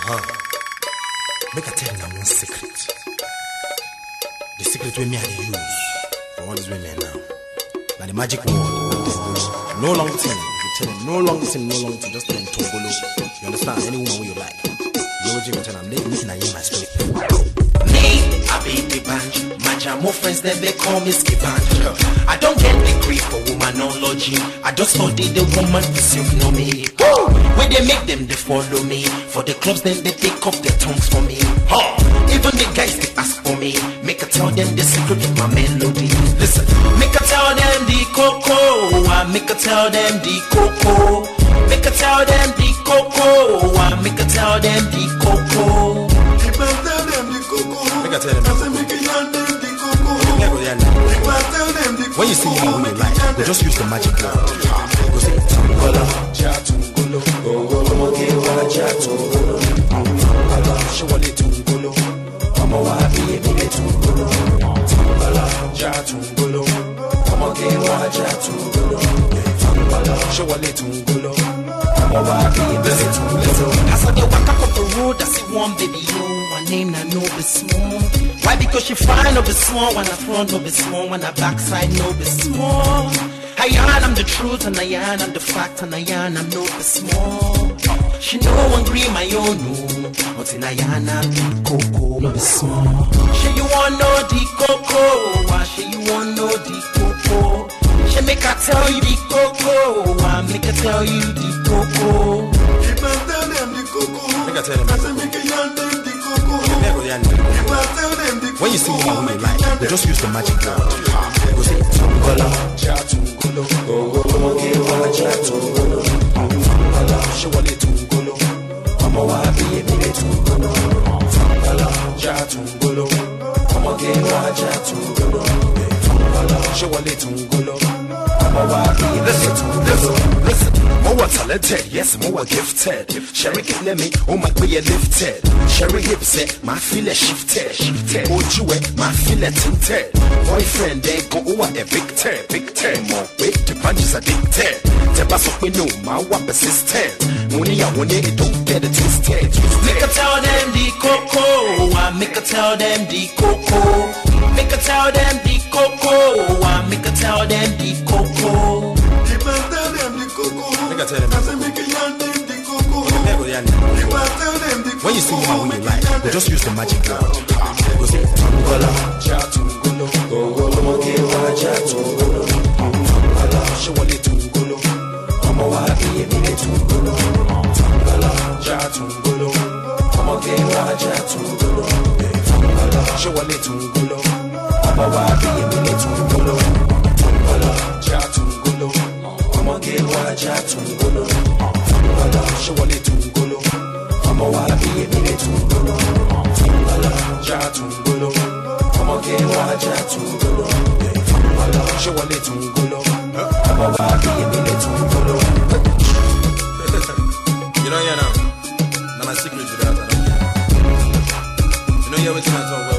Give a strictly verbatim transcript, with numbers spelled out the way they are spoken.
Uh-huh. Make I tell you now one secret. The secret we me I use for all these women now. Now the magic word. No long thing. You tell them no long thing, no long thing. Just tell them Tongolo. You understand? Any woman who you like. You know what you tell them. They listen at you my spirit. Me, I be the band. My jamo friends, then they call me Skiban. I don't get the grief for womanology. I just study the woman to self know me. When they make them, they follow me. For the clubs, then they take off their tongues for me. Even the guys, they ask for me. Make I tell them the secret of my melody. Listen, make I tell them the cocoa. I make I tell them the cocoa. Make I tell them the cocoa. I make I tell them the cocoa. If I tell them the cocoa, Make I tell them the cocoa. make it yarn them the cocoa. Yeah, go there now. If I tell them the cocoa, When you see me who you like, you just use the magic word. Go say Tongolo, Jatungolo, Gongolo, Gewa, Jatungolo, Tongolo, Shawale Tungolo, Mama Wabi, Ebe Tungolo, Tongolo, Jatungolo, Mama Gewa, Jatungolo, Tongolo, Shawale Tungolo, Mama Wabi, Ebe Tungolo. I saw they walk up the road, I see one baby, yo, her name I know be small. Why? Because she fine, no be small. When I front, no be small. When I backside, no be small. I yarn, I'm the truth, and I yarn, I'm the fact, and I yarn, I'm no be small. She know one green my own, no. But in I yarn, I'm the cocoa, no be small. She you want know the cocoa? Why she you want know the cocoa? She make her tell you the cocoa. Why make her tell you the cocoa? if I tell them the cocoa, Make I tell them I the say make it yarn them the cocoa. Yeah, go there now. If I tell them the When you see me cocoa, who you like, you just use the magic word. Go say Tongolo, Jatungolo, Gongolo, Gewa, Jatungolo, Tongolo, Shawale Tungolo, Mama Wabi, Ebe Tungolo, Tongolo, Jatungolo, Mama Gewa, Jatungolo, Tongolo, Shawale Tungolo, Mama Wabi, Ebe Tungolo. Listen, more talented, yes, more gifted. Sherry can let me, oh my way lifted. Sherry hips it, my feel shifted. Shifted, oh you my feel tinted. Boyfriend, they go over evicted. Victed, more weight, the punches addicted. The bass of me no, my one persistent. Money I want it, don't get it twisted. Make her tell them the cocoa. I make her tell them the cocoa. Make her tell them the cocoa. I make her tell them the cocoa. if I tell them the cocoa, Make I tell them I say make it yarn them the cocoa. Yeah, go there now. If I tell them the When you see me cocoa, who you like, you just use the magic word. Go say Tongolo, Jatungolo, Gongolo, Gewa, Jatungolo, Tongolo, Shawale Tungolo, Mama Wabi, Ebe Tungolo, Tongolo, Jatungolo, Mama Gewa, Jatungolo, Tongolo, Shawale Tungolo, Mama Wabi, Ebe Tungolo, Tongolo, Jatungolo, Mama Gewa, Jatungolo, Tongolo, Shawale Tungolo, Mama Wabi, Ebe Tungolo, Tongolo, Jatungolo, Mama Gewa, Jatungolo, Tongolo, Shawale Tungolo, Mama Wabi, Ebe Tungolo. You know, yeah, now. Now my secret is that I don't care. You know, yeah, we're talking about